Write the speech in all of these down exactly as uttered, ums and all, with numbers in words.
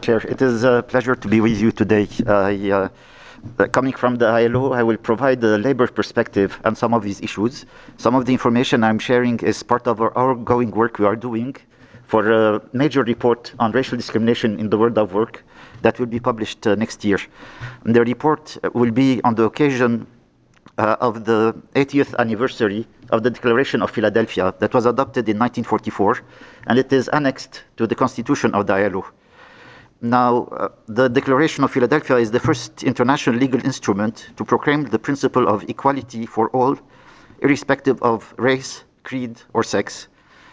Chair, it is a pleasure to be with you today. I, uh, coming from the I L O, I will provide the labor perspective on some of these issues. Some of the information I'm sharing is part of our ongoing work we are doing for a major report on racial discrimination in the world of work that will be published uh, next year. And the report will be on the occasion uh, of the eightieth anniversary of the Declaration of Philadelphia that was adopted in nineteen forty-four, and it is annexed to the Constitution of the I L O. Now, uh, the Declaration of Philadelphia is the first international legal instrument to proclaim the principle of equality for all, irrespective of race, creed, or sex.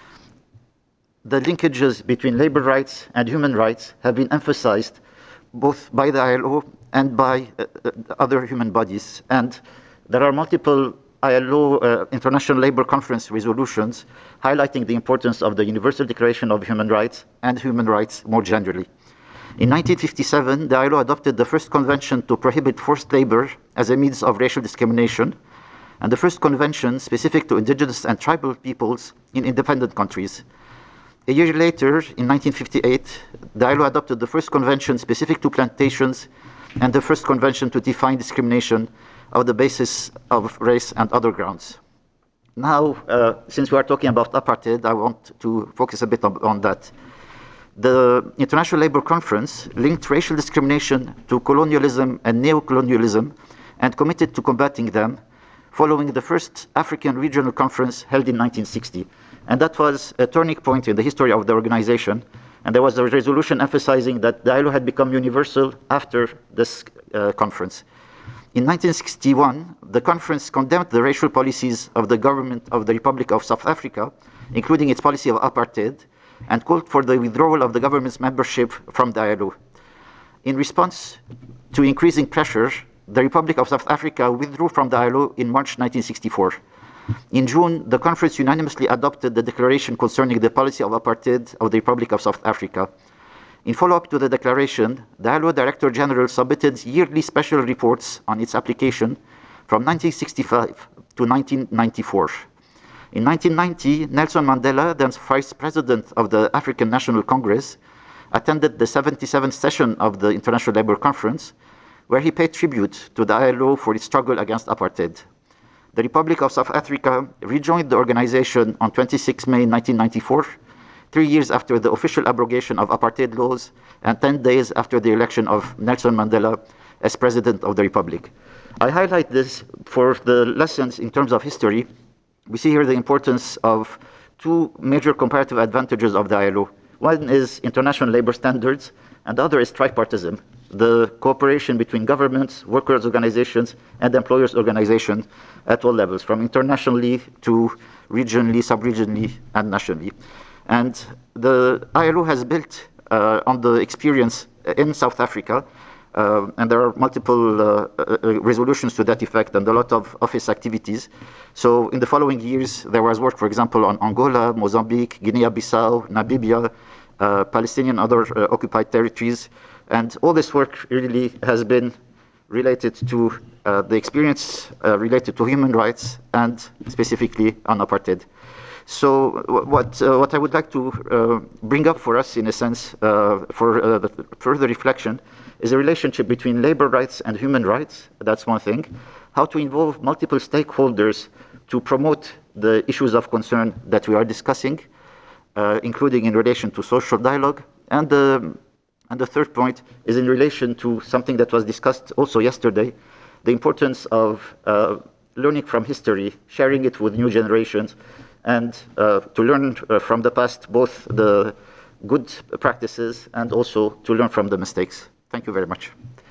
The linkages between labor rights and human rights have been emphasized both by the I L O and by uh, other human bodies. And there are multiple I L O uh, International Labour Conference resolutions highlighting the importance of the Universal Declaration of Human Rights and human rights more generally. In nineteen fifty-seven, the I L O adopted the first convention to prohibit forced labor as a means of racial discrimination, and the first convention specific to indigenous and tribal peoples in independent countries. A year later, in nineteen fifty-eight, the I L O adopted the first convention specific to plantations and the first convention to define discrimination on the basis of race and other grounds. Now, uh, since we are talking about apartheid, I want to focus a bit on, on that. The International Labour Conference linked racial discrimination to colonialism and neocolonialism and committed to combating them following the first African Regional Conference held in nineteen sixty. And that was a turning point in the history of the organization. And there was a resolution emphasizing that the I L O had become universal after this uh, conference. In nineteen sixty-one, the conference condemned the racial policies of the government of the Republic of South Africa, including its policy of apartheid, and called for the withdrawal of the government's membership from the I L O. In response to increasing pressure, the Republic of South Africa withdrew from the I L O in March nineteen sixty-four. In June, the conference unanimously adopted the declaration concerning the policy of apartheid of the Republic of South Africa. In follow-up to the declaration, the I L O Director General submitted yearly special reports on its application from nineteen sixty-five to nineteen ninety-four. In nineteen ninety, Nelson Mandela, then Vice President of the African National Congress, attended the seventy-seventh session of the International Labour Conference, where he paid tribute to the I L O for its struggle against apartheid. The Republic of South Africa rejoined the organization on the twenty-sixth of May nineteen ninety-four, three years after the official abrogation of apartheid laws and ten days after the election of Nelson Mandela as President of the Republic. I highlight this for the lessons in terms of history. We see here the importance of two major comparative advantages of the I L O. One is international labor standards, and the other is tripartism, the cooperation between governments, workers' organizations, and employers' organizations at all levels, from internationally to regionally, sub-regionally, and nationally. And the I L O has built uh, on the experience in South Africa, uh, and there are multiple uh, uh, resolutions to that effect and a lot of office activities. So in the following years, there was work, for example, on Angola, Mozambique, Guinea-Bissau, Namibia, uh, Palestinian and other uh, occupied territories. And all this work really has been related to uh, the experience uh, related to human rights and specifically on apartheid. So what, uh, what I would like to uh, bring up for us, in a sense, uh, for uh, the further reflection, is a relationship between labor rights and human rights. That's one thing. How to involve multiple stakeholders to promote the issues of concern that we are discussing, uh, including in relation to social dialogue. And the, and the third point is in relation to something that was discussed also yesterday, the importance of uh, learning from history, sharing it with new generations, and uh, to learn uh, from the past, both the good practices and also to learn from the mistakes. Thank you very much.